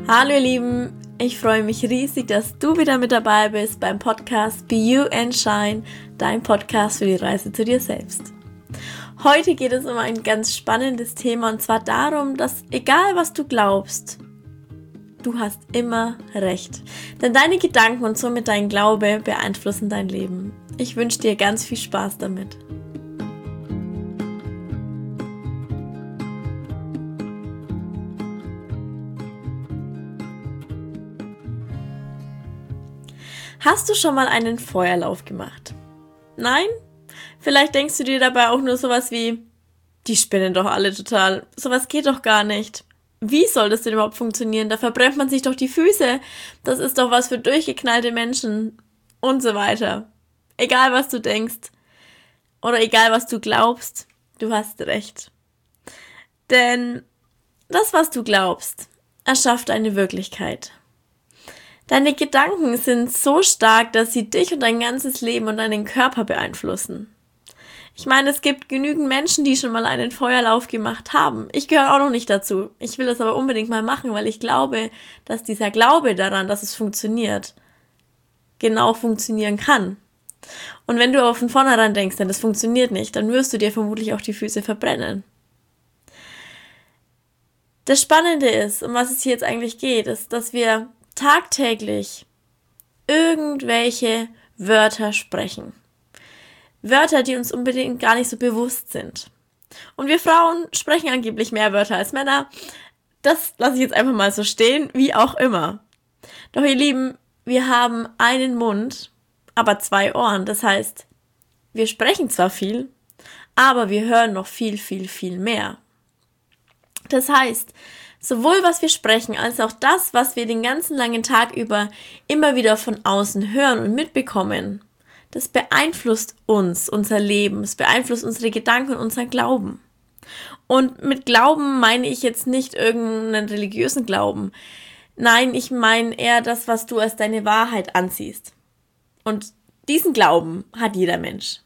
Hallo ihr Lieben, ich freue mich riesig, dass du wieder mit dabei bist beim Podcast Be You and Shine, dein Podcast für die Reise zu dir selbst. Heute geht es um ein ganz spannendes Thema und zwar darum, dass egal was du glaubst, du hast immer recht. Denn deine Gedanken und somit dein Glaube beeinflussen dein Leben. Ich wünsche dir ganz viel Spaß damit. Hast du schon mal einen Feuerlauf gemacht? Nein? Vielleicht denkst du dir dabei auch nur sowas wie, die spinnen doch alle total, sowas geht doch gar nicht. Wie soll das denn überhaupt funktionieren? Da verbrennt man sich doch die Füße, das ist doch was für durchgeknallte Menschen und so weiter. Egal was du denkst oder egal was du glaubst, du hast recht. Denn das, was du glaubst, erschafft eine Wirklichkeit. Deine Gedanken sind so stark, dass sie dich und dein ganzes Leben und deinen Körper beeinflussen. Ich meine, es gibt genügend Menschen, die schon mal einen Feuerlauf gemacht haben. Ich gehöre auch noch nicht dazu. Ich will das aber unbedingt mal machen, weil ich glaube, dass dieser Glaube daran, dass es funktioniert, genau funktionieren kann. Und wenn du aber von vornherein denkst, denn das funktioniert nicht, dann wirst du dir vermutlich auch die Füße verbrennen. Das Spannende ist, um was es hier jetzt eigentlich geht, ist, dass wir tagtäglich irgendwelche Wörter sprechen. Wörter, die uns unbedingt gar nicht so bewusst sind. Und wir Frauen sprechen angeblich mehr Wörter als Männer. Das lasse ich jetzt einfach mal so stehen, wie auch immer. Doch ihr Lieben, wir haben einen Mund, aber 2 Ohren. Das heißt, wir sprechen zwar viel, aber wir hören noch viel, viel, viel mehr. Das heißt, sowohl was wir sprechen, als auch das, was wir den ganzen langen Tag über immer wieder von außen hören und mitbekommen, das beeinflusst uns, unser Leben, es beeinflusst unsere Gedanken und unser Glauben. Und mit Glauben meine ich jetzt nicht irgendeinen religiösen Glauben. Nein, ich meine eher das, was du als deine Wahrheit ansiehst. Und diesen Glauben hat jeder Mensch.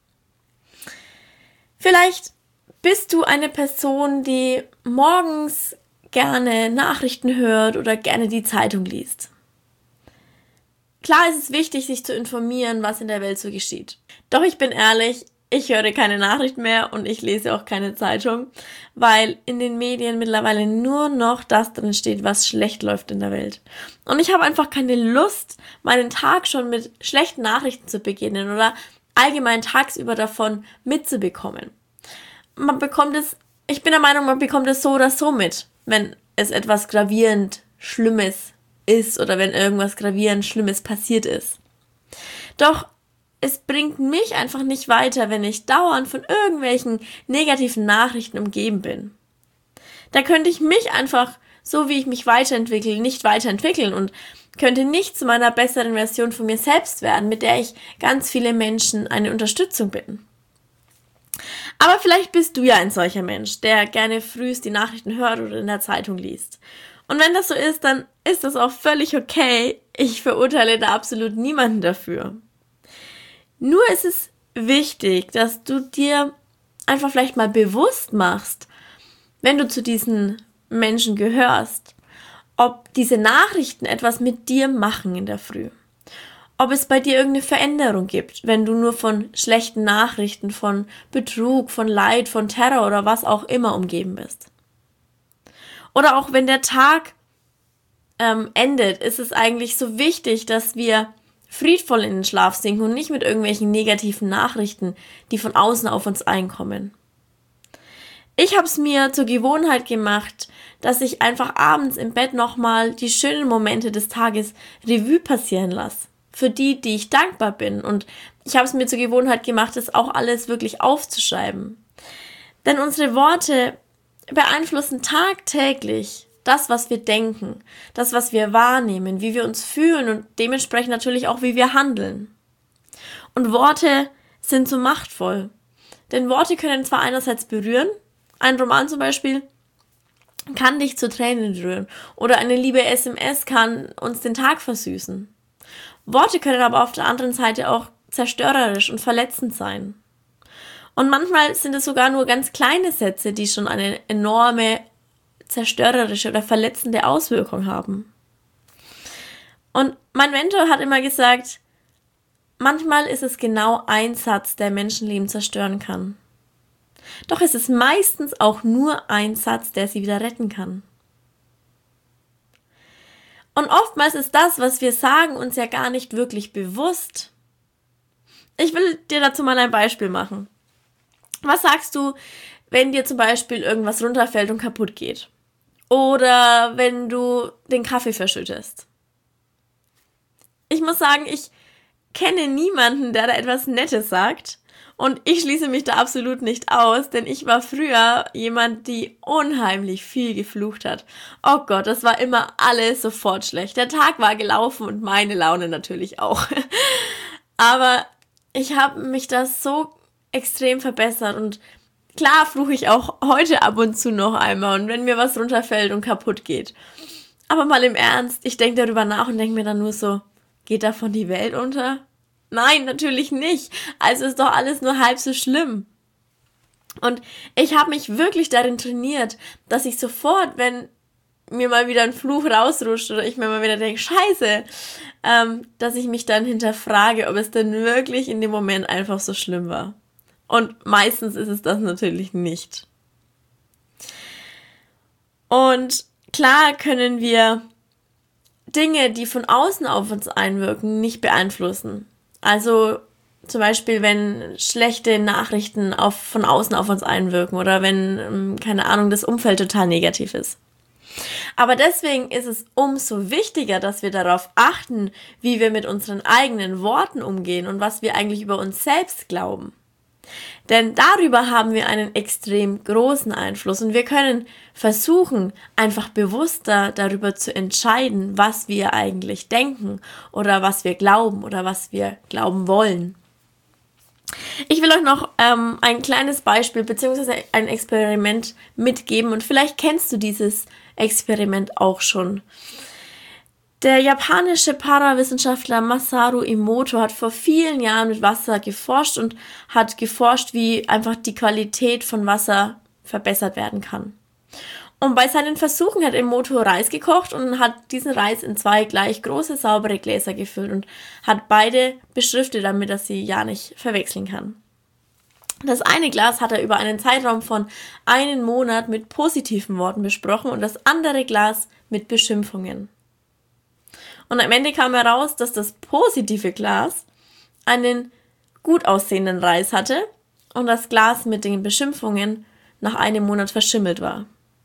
Vielleicht bist du eine Person, die morgens gerne Nachrichten hört oder gerne die Zeitung liest. Klar ist es wichtig, sich zu informieren, was in der Welt so geschieht. Doch ich bin ehrlich, ich höre keine Nachricht mehr und ich lese auch keine Zeitung, weil in den Medien mittlerweile nur noch das drin steht, was schlecht läuft in der Welt. Und ich habe einfach keine Lust, meinen Tag schon mit schlechten Nachrichten zu beginnen oder allgemein tagsüber davon mitzubekommen. Ich bin der Meinung, man bekommt es so oder so mit, wenn es etwas gravierend Schlimmes ist oder wenn irgendwas gravierend Schlimmes passiert ist. Doch es bringt mich einfach nicht weiter, wenn ich dauernd von irgendwelchen negativen Nachrichten umgeben bin. Da könnte ich mich einfach, so wie ich mich weiterentwickle, nicht weiterentwickeln und könnte nicht zu meiner besseren Version von mir selbst werden, mit der ich ganz viele Menschen eine Unterstützung bin. Aber vielleicht bist du ja ein solcher Mensch, der gerne frühst die Nachrichten hört oder in der Zeitung liest. Und wenn das so ist, dann ist das auch völlig okay. Ich verurteile da absolut niemanden dafür. Nur ist es wichtig, dass du dir einfach vielleicht mal bewusst machst, wenn du zu diesen Menschen gehörst, ob diese Nachrichten etwas mit dir machen in der Früh. Ob es bei dir irgendeine Veränderung gibt, wenn du nur von schlechten Nachrichten, von Betrug, von Leid, von Terror oder was auch immer umgeben bist. Oder auch wenn der Tag endet, ist es eigentlich so wichtig, dass wir friedvoll in den Schlaf sinken und nicht mit irgendwelchen negativen Nachrichten, die von außen auf uns einkommen. Ich habe es mir zur Gewohnheit gemacht, dass ich einfach abends im Bett nochmal die schönen Momente des Tages Revue passieren lasse. Für die ich dankbar bin. Und ich habe es mir zur Gewohnheit gemacht, das auch alles wirklich aufzuschreiben. Denn unsere Worte beeinflussen tagtäglich das, was wir denken, das, was wir wahrnehmen, wie wir uns fühlen und dementsprechend natürlich auch, wie wir handeln. Und Worte sind so machtvoll. Denn Worte können zwar einerseits berühren, ein Roman zum Beispiel kann dich zu Tränen rühren oder eine liebe SMS kann uns den Tag versüßen. Worte können aber auf der anderen Seite auch zerstörerisch und verletzend sein. Und manchmal sind es sogar nur ganz kleine Sätze, die schon eine enorme zerstörerische oder verletzende Auswirkung haben. Und mein Mentor hat immer gesagt, manchmal ist es genau ein Satz, der Menschenleben zerstören kann. Doch es ist meistens auch nur ein Satz, der sie wieder retten kann. Und oftmals ist das, was wir sagen, uns ja gar nicht wirklich bewusst. Ich will dir dazu mal ein Beispiel machen. Was sagst du, wenn dir zum Beispiel irgendwas runterfällt und kaputt geht? Oder wenn du den Kaffee verschüttest? Ich muss sagen, ich kenne niemanden, der da etwas Nettes sagt. Und ich schließe mich da absolut nicht aus, denn ich war früher jemand, die unheimlich viel geflucht hat. Oh Gott, das war immer alles sofort schlecht. Der Tag war gelaufen und meine Laune natürlich auch. Aber ich habe mich da so extrem verbessert und klar fluche ich auch heute ab und zu noch einmal und wenn mir was runterfällt und kaputt geht. Aber mal im Ernst, ich denke darüber nach und denke mir dann nur so, geht davon die Welt unter? Nein, natürlich nicht. Also ist doch alles nur halb so schlimm. Und ich habe mich wirklich darin trainiert, dass ich sofort, wenn mir mal wieder ein Fluch rausrutscht oder ich mir mal wieder denke, scheiße, dass ich mich dann hinterfrage, ob es denn wirklich in dem Moment einfach so schlimm war. Und meistens ist es das natürlich nicht. Und klar können wir Dinge, die von außen auf uns einwirken, nicht beeinflussen. Also zum Beispiel, wenn schlechte Nachrichten von außen auf uns einwirken oder wenn, keine Ahnung, das Umfeld total negativ ist. Aber deswegen ist es umso wichtiger, dass wir darauf achten, wie wir mit unseren eigenen Worten umgehen und was wir eigentlich über uns selbst glauben. Denn darüber haben wir einen extrem großen Einfluss und wir können versuchen, einfach bewusster darüber zu entscheiden, was wir eigentlich denken oder was wir glauben oder was wir glauben wollen. Ich will euch noch ein kleines Beispiel bzw. ein Experiment mitgeben und vielleicht kennst du dieses Experiment auch schon. Der japanische Parawissenschaftler Masaru Emoto hat vor vielen Jahren mit Wasser geforscht und hat geforscht, wie einfach die Qualität von Wasser verbessert werden kann. Und bei seinen Versuchen hat Emoto Reis gekocht und hat diesen Reis in 2 gleich große, saubere Gläser gefüllt und hat beide beschriftet, damit er sie ja nicht verwechseln kann. Das eine Glas hat er über einen Zeitraum von 1 Monat mit positiven Worten besprochen und das andere Glas mit Beschimpfungen. Und am Ende kam heraus, dass das positive Glas einen gut aussehenden Reis hatte und das Glas mit den Beschimpfungen nach 1 Monat verschimmelt war.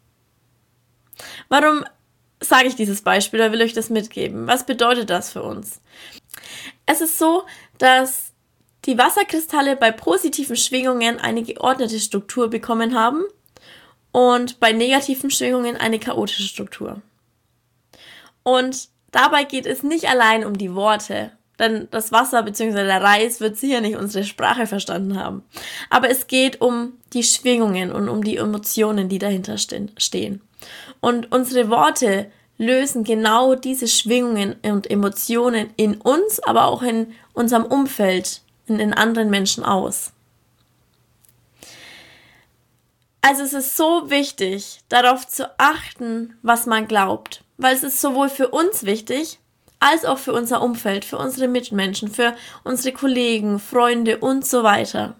Warum sage ich dieses Beispiel oder will ich euch das mitgeben? Was bedeutet das für uns? Es ist so, dass die Wasserkristalle bei positiven Schwingungen eine geordnete Struktur bekommen haben und bei negativen Schwingungen eine chaotische Struktur. Und dabei geht es nicht allein um die Worte, denn das Wasser bzw. der Reis wird sicher nicht unsere Sprache verstanden haben. Aber es geht um die Schwingungen und um die Emotionen, die dahinter stehen. Und unsere Worte lösen genau diese Schwingungen und Emotionen in uns, aber auch in unserem Umfeld, in den anderen Menschen aus. Also es ist so wichtig, darauf zu achten, was man glaubt, weil es ist sowohl für uns wichtig, als auch für unser Umfeld, für unsere Mitmenschen, für unsere Kollegen, Freunde und so weiter.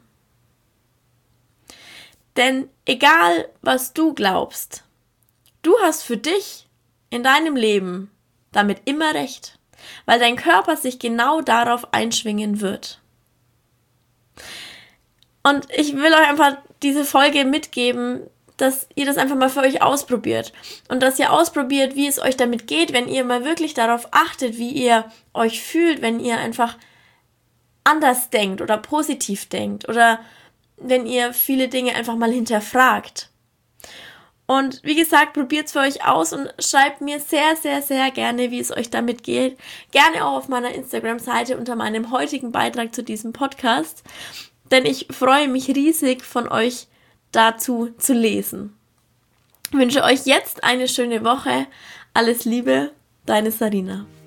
Denn egal, was du glaubst, du hast für dich in deinem Leben damit immer recht, weil dein Körper sich genau darauf einschwingen wird. Und ich will euch einfach diese Folge mitgeben, dass ihr das einfach mal für euch ausprobiert. Und dass ihr ausprobiert, wie es euch damit geht, wenn ihr mal wirklich darauf achtet, wie ihr euch fühlt, wenn ihr einfach anders denkt oder positiv denkt oder wenn ihr viele Dinge einfach mal hinterfragt. Und wie gesagt, probiert es für euch aus und schreibt mir sehr, sehr, sehr gerne, wie es euch damit geht. Gerne auch auf meiner Instagram-Seite unter meinem heutigen Beitrag zu diesem Podcast. Denn ich freue mich riesig, von euch dazu zu lesen. Ich wünsche euch jetzt eine schöne Woche. Alles Liebe, deine Sarina.